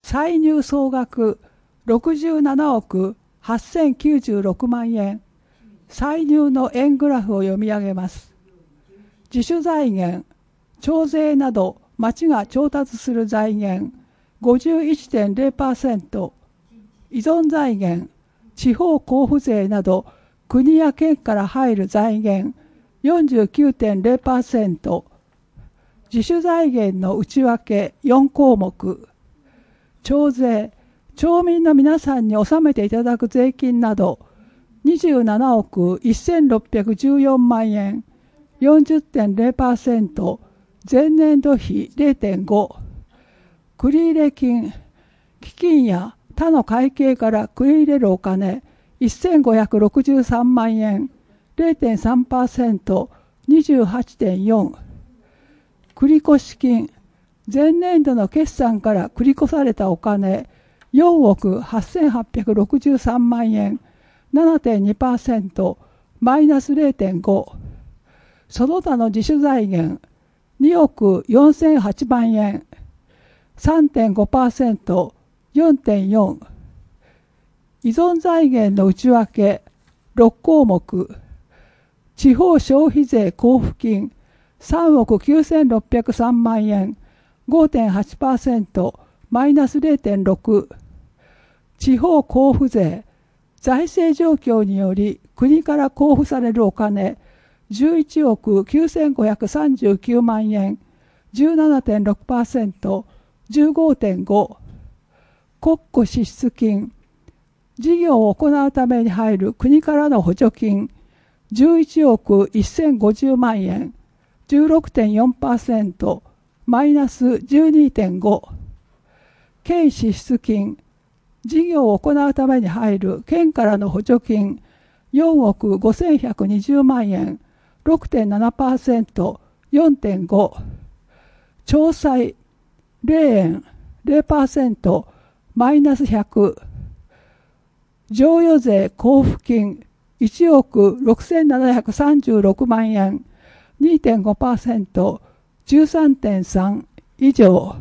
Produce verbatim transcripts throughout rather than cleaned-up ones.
歳入総額ろくじゅうななおくはっせんきゅうじゅうろくまんえん。歳入の円グラフを読み上げます。自主財源、徴税など町が調達する財源 ごじゅういってんぜろパーセント、依存財源、地方交付税など国や県から入る財源 よんじゅうきゅうてんぜろパーセント、自主財源の内訳よんこうもく、徴税、町民の皆さんに納めていただく税金などにじゅうななおくせんろっぴゃくじゅうよんまんえん、よんじゅってんぜろパーセント、前年度比 れいてんご、繰入金、基金や他の会計から繰り入れるお金せんごひゃくろくじゅうさんまんえん、れいてんさんパーセント、にじゅうはちてんよん、繰越金、前年度の決算から繰り越されたお金よんおくはっせんはっぴゃくろくじゅうさんまんえん、ななてんにパーセント、マイナス れいてんご、その他の自主財源におくよんせんはちまんえん、さんてんごパーセント、よんてんよん、依存財源の内訳ろっこうもく、地方消費税交付金さんおくきゅうせんろっぴゃくさんまんえん、ごてんはちパーセント、マイナス れいてんろく、地方交付税、財政状況により国から交付されるお金じゅういちおくきゅうせんごひゃくさんじゅうきゅうまんえん、じゅうななてんろくパーセント、じゅうごてんご、国庫支出金、事業を行うために入る国からの補助金じゅういちおくせんごじゅうまんえん、じゅうろくてんよんパーセント、マイナス じゅうにてんご、県支出金、事業を行うために入る県からの補助金よんおくごせんひゃくにじゅうまんえん、ろくてんななパーセント、よんてんご、徴歳れいえん、れいパーセント、マイナスひゃく、譲与税交付金いちおくろくせんななひゃくさんじゅうろくまんえん、にてんごパーセント、じゅうさんてんさん 以上。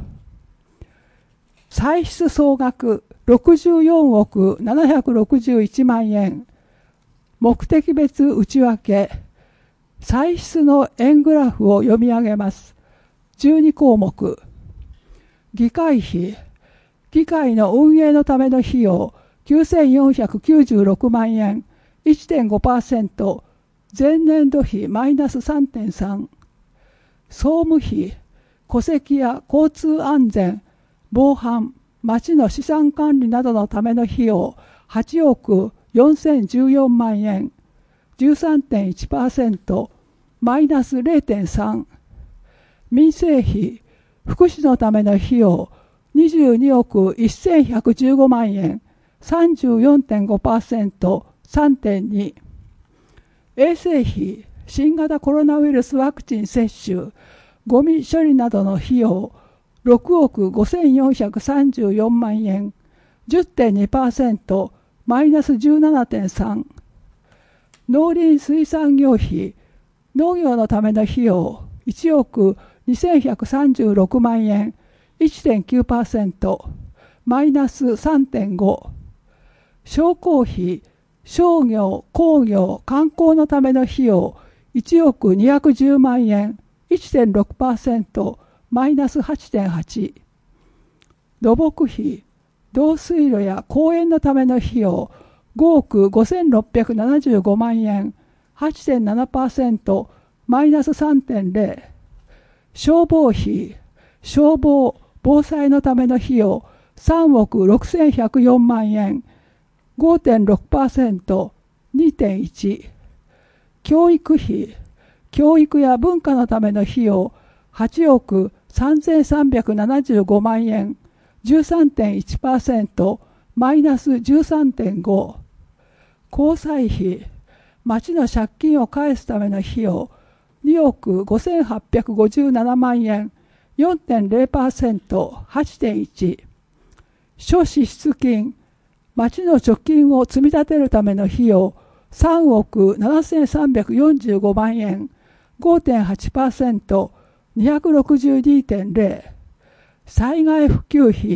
歳出総額ろくじゅうよんおくななひゃくろくじゅういちまんえん、目的別内訳、歳出の円グラフを読み上げます。じゅうにこうもく、議会費、議会の運営のための費用きゅうせんよんひゃくきゅうじゅうろくまんえん、いってんごパーセント、前年度比マイナス さんてんさん、総務費、戸籍や交通安全、防犯、町の資産管理などのための費用はちおくよんせんじゅうよんまんえん、じゅうさんてんいちパーセント、マイナス れいてんさん、民生費、福祉のための費用にじゅうにおくせんひゃくじゅうごまんえん、さんじゅうよんてんごパーセント、さんてんに、衛生費、新型コロナウイルスワクチン接種、ゴミ処理などの費用ろくおくごせんよんひゃくさんじゅうよんまんえん、じゅってんにパーセント、マイナス じゅうななてんさん、農林水産業費、農業のための費用いちおくにせんひゃくさんじゅうろくまんえん、いってんきゅうパーセント、マイナス さんてんご、商工費、商業、工業、観光のための費用いちおくにひゃくじゅうまんえん、いってんろくパーセント、マイナス はちてんはち、土木費、導水路や公園のための費用ごおくごせんろっぴゃくななじゅうごまんえん、はちてんななパーセント、マイナス さんてんぜろ、消防費、消防、防災のための費用さんおくろくせんひゃくよんまんえん、ごてんろくパーセント、にてんいち、教育費、教育や文化のための費用はちおくさんぜんさんびゃくななじゅうごまんえん、じゅうさんてんいちパーセント、マイナス じゅうさんてんご、交際費、町の借金を返すための費用におくごせんはっぴゃくごじゅうななまんえん、よんてんぜろパーセント、はちてんいち、諸支出金、町の貯金を積み立てるための費用さんおくななせんさんびゃくよんじゅうごまんえん、ごてんはちパーセント、にひゃくろくじゅうにてんぜろ、災害復旧費、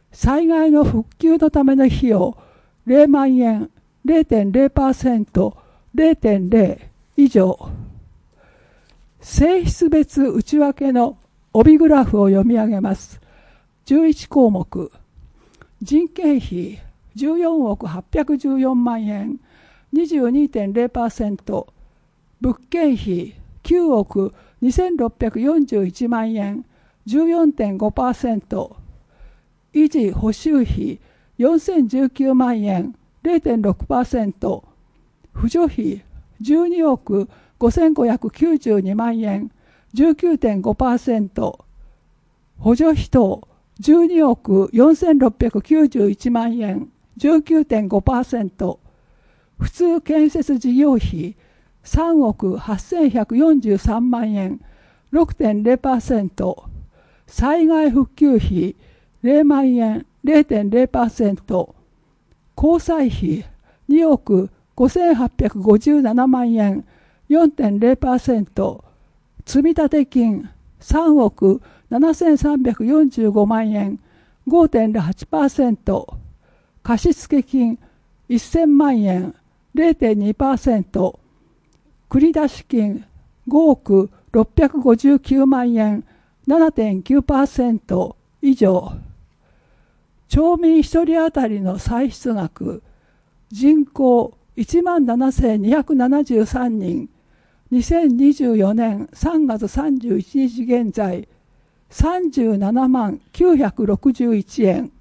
災害の復旧のための費用ゼロまんえん ゼロてんゼロパーセント ゼロてんゼロ 以上。性質別内訳の帯グラフを読み上げます。じゅういち項目、人件費じゅうよんおくはっぴゃくじゅうよんまんえん にじゅうにてんゼロパーセント、物件費きゅうおくにせんろっぴゃくよんじゅういちまんえん じゅうよんてんごパーセント、維持補修費よんせんじゅうきゅうまんえん ゼロてんろくパーセント、扶助費じゅうにおくごせんごひゃくきゅうじゅうにまんえん じゅうきゅうてんごパーセント、補助費等じゅうにおくよんせんろっぴゃくきゅうじゅういちまんえん じゅうきゅうてんごパーセント、普通建設事業費さんおくはっせんひゃくよんじゅうさんまんえん ろくてんゼロパーセント、災害復旧費ゼロまんえん ゼロてんゼロパーセント、交際費におくごせんはっぴゃくごじゅうななまんえん よんてんゼロパーセント、積立金さんおくななせんさんびゃくよんじゅうごまんえん ごてんゼロはちパーセント、貸付金せんまんえん ゼロてんにパーセント、繰出金ごおくろっぴゃくごじゅうきゅうまんえん ななてんきゅうパーセント 以上。町民ひとり当たりの歳出額人口いちまんななせんにひゃくななじゅうさんにん、にせんにじゅうよねんさんがつさんじゅういちにち現在さんじゅうななまんきゅうひゃくろくじゅういちえん。